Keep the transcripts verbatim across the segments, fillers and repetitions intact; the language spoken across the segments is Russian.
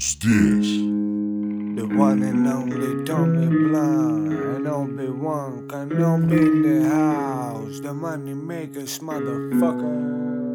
здесь. The one and only Tommy Blunt, and Obi-Wan Kenobi in the house, the money makers, motherfucker.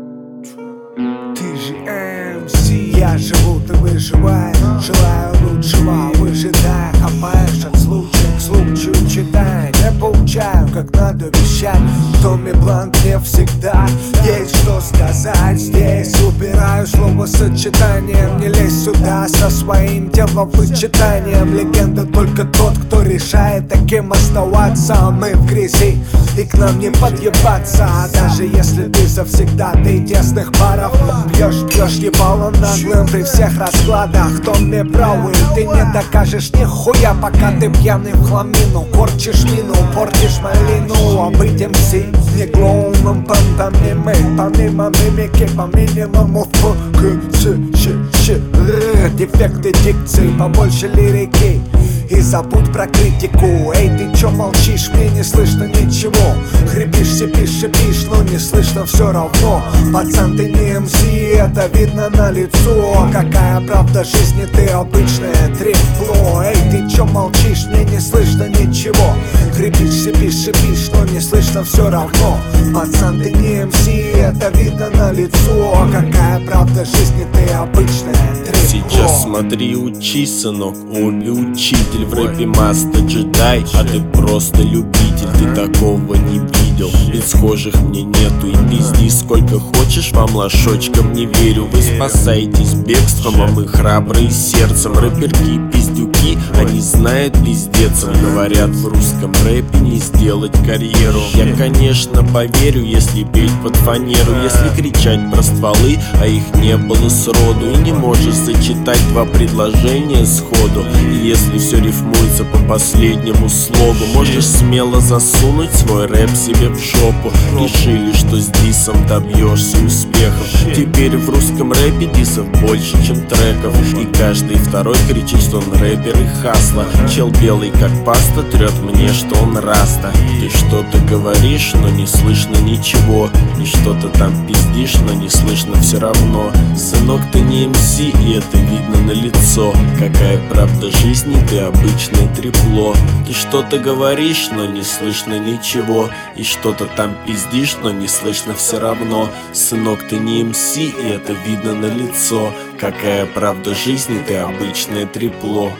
ти джи эм си. Я живу, ты выживаешь, желаю лучшего, выжидай, хапаешь от случая к случаю, читай, не получаю, как надо вещать. Томми Блант, мне всегда есть что сказать. Здесь убираю словосочетанием, не лезь сюда со своим теловычитанием. Легенда только тот, кто решает, таким оставаться. Мы в грязи, и к нам не подъебаться. Даже если ты завсегда ты тесных баров, Бьешь, бьешь ебалом наглым при всех раскладах. Томми правый, ты не докажешь нихуя, пока ты пьяный в хламину. Корчишь мину, портишь малину. Обыдемся не клоуном пантомимы, помимо мимики, по минимуму в к ч ч ч дефекты дикции, побольше лирики и забудь про критику. Эй, ты чё молчишь, мне не слышно ничего. Хрипишь, сипишь, шипишь, но не слышно все равно. Пацан, ты не эм си, это видно на лицо. Какая правда жизни, ты обычное трепло. Эй, ты чё молчишь, мне не слышно ничего. Хрипишь, сипишь, шипишь, но не слышно все равно. Пацан, ты не эм си, это видно на лицо. Какая правда жизни, ты обычное трепло. Сейчас смотри, учись, сынок, Оби учитель. В рэпе маста джедай, а ты просто любитель. Ты такого не видел, ведь схожих мне нету. И пизди сколько хочешь, вам лошочкам не верю. Вы спасаетесь бегством, а мы храбрые сердцем. Рэперки, пиздюки, они знают пиздецов. Говорят, в русском рэпе не сделать карьеру. Я, конечно, поверю, если петь под фанеру, если кричать про стволы, а их не было сроду. И не можешь зачитать два предложения сходу. И если все рифмуется по последнему слогу, можешь смело засунуть свой рэп себе в жопу. Решили, что с дисом добьешься успехов. Теперь в русском рэпе дисов больше, чем треков. И каждый второй кричит, что он рэпер и хасла. Чел белый как паста трет мне, что он раста. Ты что-то говоришь, но не слышно ничего. И что-то там пиздишь, но не слышно все равно. Сынок, ты не эм си, и это видно на лицо. Какая правда жизни, ты обычное трепло. Ты что-то говоришь, но не слышно ничего. И что-то там пиздишь, но не слышно все равно. Сынок, ты не эм си, и это видно на лицо. Какая правда жизни, ты обычное трепло.